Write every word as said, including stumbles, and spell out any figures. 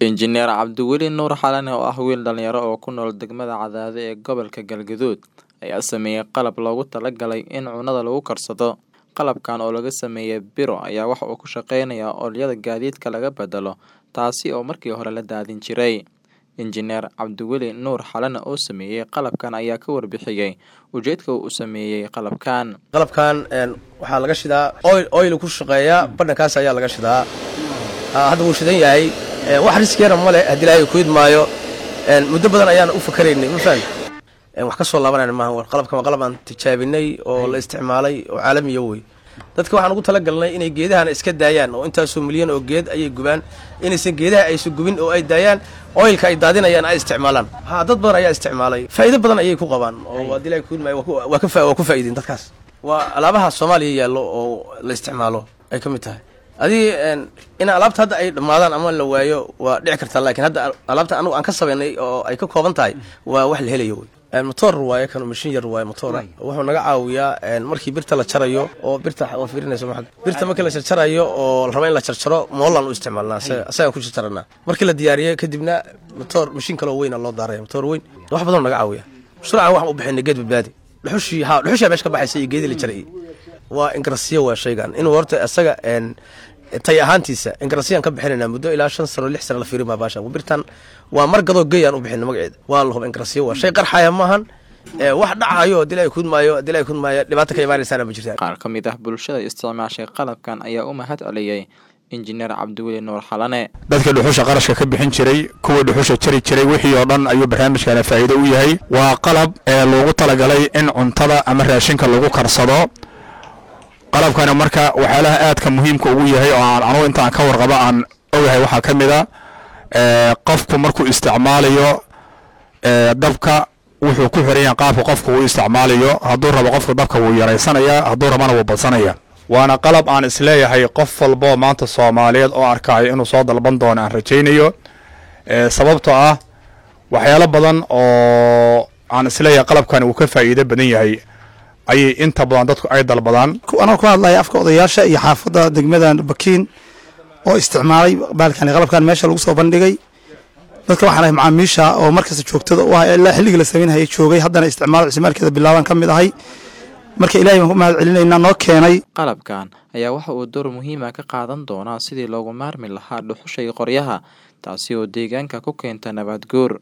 Injineer Cabdiweli Nuur Xalane oo ah wiil dhalinyaro oo ku nool degmada Cadaade ee gobolka Galgaduud ayaa sameeyay qalab loogu talagalay in cunada lagu karsado. Qalabkan oo laga sameeyay biro ayaa waxa uu ku shaqeynayaa oolyada gaadiidka laga bedelo, taasi oo markii hore la daadin jiray. Injineer Cabdiweli Nuur Xalane oo sameeyay qalabkan ayaa ka warbixiyay ujeedka uu sameeyay qalabkan. qalabkan een waxa laga shidaa oil oil ku shaqeeya badhankaas ayaa laga shidaa. hadda uu shidan yahay wax riskeena ma leh hadii ilaahay ku idmaayo een muddo badan ayaan u fakaraynay ma fahmi een wax ka soo laabanayna ma aha qalabkan waa qalab aan tijaabinay oo la isticmaalay oo caalami ah way dadka waxaan ugu talagalnay inay geedahan iska daayaan oo intaas oo milyan oo geed ayay gubaan inaysan geedaha ay soo gubin oo ay daayaan oilka ay daadinayaan ay isticmaalaan ha dad badan ayaa isticmaalay faa'iido badan ayay ku qabaan oo hadii ilaahay ku idmaayo waa ka waa ku faa'iidin dadkaas waa alaabaha Soomaaliya yaalo oo la isticmaalo ay ka mid tahay adii in alaabta hadda ay dhamaadaan ama la waayo waa dhici kartaa laakiin hadda alaabta anu aan ka sameynay oo ay ka kooban tahay waa wax la helayo een motor waaye kan machine yar waaye motor wuxuu naga caawiyaa markii birta la jarayo oo birta oo fiirinayso maxad birta markii la jarjarayo oo la rabo in la jarjaro moolan u isticmaalnaa asaga ku jarjarana markii la diyaariyo kadibna motor machine kale oo weyn loo daaray motor weyn wax badan naga caawiyaa shuraaca wax u bixinay geed badbaadi dhuxushi ha dhuxushi meesha ka baxaysay geedii la jaray waa ingrasiyo waa shaygan inuu horta asaga een tay ahaantiisa ingrasiyan ka bixinayna muddo ilaa shan sano lix sano la fiirin ma baasha birtan waa margado geeyaan u bixin magaceeda waa la hub ingrasiyo waa shay qarxaya maahan ee wax dhacayo dilay ku maayo dilay ku maayo dhibaato ka imaanaysa ma jirtaa qaar kamid ah bulshada isticmaashay qalabkan ayaa u mahad celiyay Injineer Cabdiweli Nuur Xalane. dadka dhuxusha qarashka ka bixin jiray kuwa dhuxusha jari jiray wixii oo dhan ayuu barnaamijkan faa'iido u yahay waa qalab ee loogu talagalay in cuntada ama raashinka lagu karsado. qalabkan marka waxyaalaha aadka muhiimka ugu yahay oo aan anigu inta aan ka warqaba aan ogahay waxa kamid ah ee qofku markuu isticmaalayo ee dabka wuxuu ku xiran yahay qaabka qofku uu isticmaalayo hadduu rabo qofku dabka wuu yareysanaya hadduu rabana wuu badsanaya waana qalab aan isleeyahay qof walbo maanta Soomaaliyeed oo arkay inuu soo dalban doono aan rajaynayo ee sababtoo ah waxyaalo badan oo aan isleeyahay qalabkan uu ka faa'iido badan yahay ay inta badan dadku ay dalbadaan ana ku hadlay afka odayaasha iyo xaafadda degmada Bakiin oo isticmaalay baalkan qalabkan meesha lagu soo bandhigay dadka waxaan ay macaamiisha oo markaas joogtada oo ilaa xilliga la sameeyay joogay haddana isticmaal isticmaalkeeda bilaaban kamid ahay marka ilaahay ma mahad celinayna noo keenay qalabkan ayaa waxa uu door muhiim ah ka qaadan doonaa sidii loogu maarmi lahaa dhuxusha qoryaha taasi oo deegaanka ku keenta nabad guur.